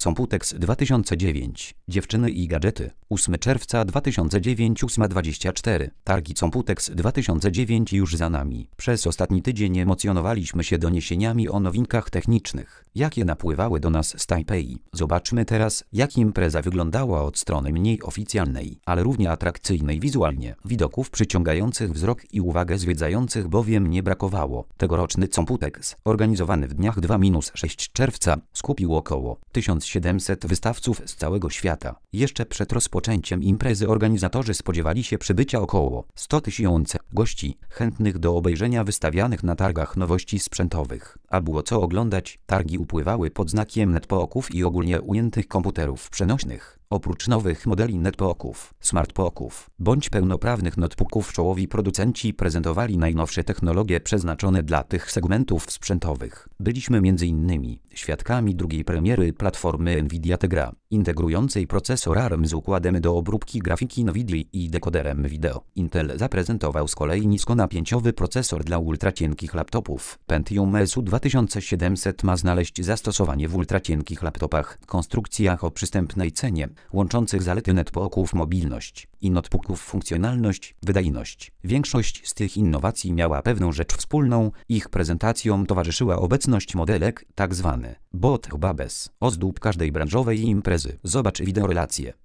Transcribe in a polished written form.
Computex 2009. Dziewczyny i gadżety. 8 czerwca 2009, 8:24. Targi Computex 2009 już za nami. Przez ostatni tydzień emocjonowaliśmy się doniesieniami o nowinkach technicznych, jakie napływały do nas z Tajpej. Zobaczmy teraz, jak impreza wyglądała od strony mniej oficjalnej, ale równie atrakcyjnej wizualnie. Widoków przyciągających wzrok i uwagę zwiedzających bowiem nie brakowało. Tegoroczny Computex, organizowany w dniach 2-6 czerwca, skupił około 1700 wystawców z całego świata. Jeszcze przed rozpoczęciem imprezy organizatorzy spodziewali się przybycia około 100 000 gości, chętnych do obejrzenia wystawianych na targach nowości sprzętowych. A było co oglądać, targi upływały pod znakiem netbooków i ogólnie ujętych komputerów przenośnych. Oprócz nowych modeli netbooków, smartbooków bądź pełnoprawnych notebooków czołowi producenci prezentowali najnowsze technologie przeznaczone dla tych segmentów sprzętowych. Byliśmy m.in. świadkami drugiej premiery platformy Nvidia Tegra, integrującej procesor ARM z układem do obróbki grafiki NVIDIA i dekoderem wideo. Intel zaprezentował z kolei niskonapięciowy procesor dla ultracienkich laptopów. Pentium SU 2700 ma znaleźć zastosowanie w ultracienkich laptopach, konstrukcjach o przystępnej cenie, łączących zalety netbooków mobilność i notebooków funkcjonalność, wydajność. Większość z tych innowacji miała pewną rzecz wspólną, ich prezentacjom towarzyszyła obecność modelek, tzw. bot babes, ozdób każdej branżowej imprezy. Zobacz wideorelację.